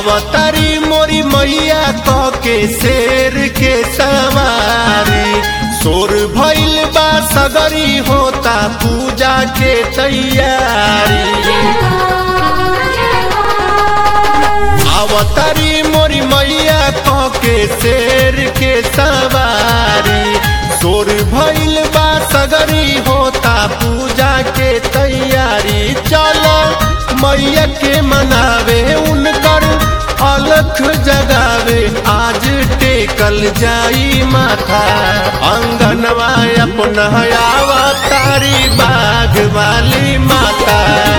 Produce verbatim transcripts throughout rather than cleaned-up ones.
अवतारी मोरी मैया कह के शेर के सवारी सोर भइल बा सगरी होता पूजा के तैयारी। अवतारी मोरी मैया कह के शेर के सवारी सोर भइल बा सगरी होता पूजा के तैयारी। चलो मैया के मनावे उनकर अलख जगावे आज टेकल जाई माथा अंगनवा अपना अवतारी बाघ वाली माता।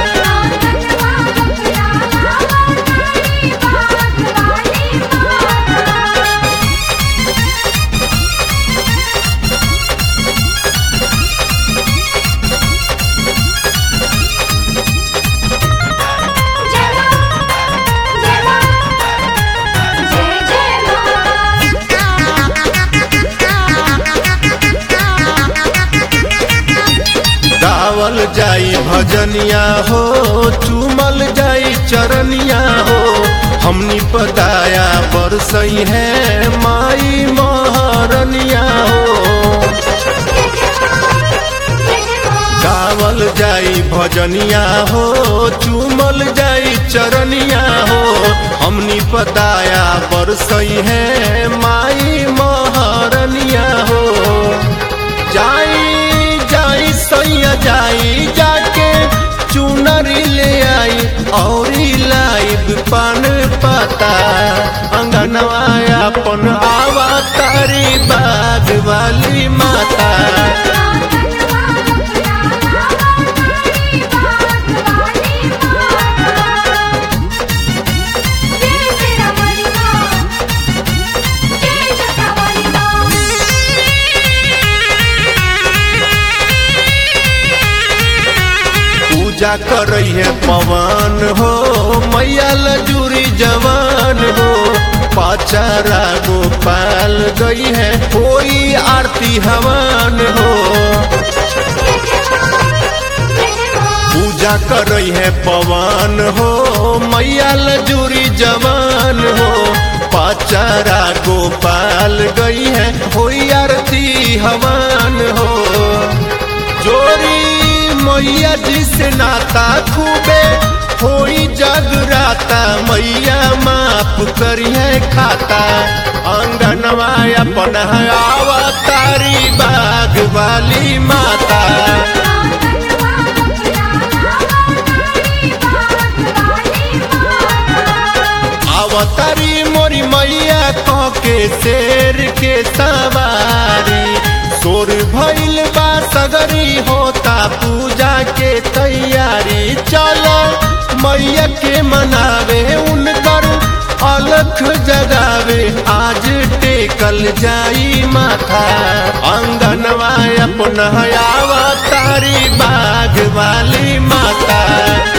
गावल जाई भजनिया हो चूमल जाई चरनिया हो हमनी पदाया बरसई है माई महारनिया हो। गावल जाई भजनिया हो चूमल जाई चरनिया हो हमनी पदाया बरसई है माई महारनिया हो। जाई सैया जाई जाके चुनरी ले आई और लाइब पान पता अंगनवा अपन अवतारी बाघ वाली माता। पूजा करई है पवन हो मैया लजूरी जवान हो पाचारा गोपाल गई है कोई आरती हवन हो। पूजा करई है पवन हो मैया लजूरी जवान हो पाचारा गोपाल गई है कोई आरती हवन हो। जोरी मैया जिसे नाता खूबे होई जगराता मैया माफ करिए खाता अंगनवा अपना अवतारी बाघ वाली माता। अवतारी मोरी मैया कह के शेर के सवारी सोर भइल बा सगरी होता पूजा के तैयारी। चलो मैया के मनावे उनकर अलख जगावे आज टेकल जाई माथा अंगनवा अपना अवतारी बाघ वाली माता।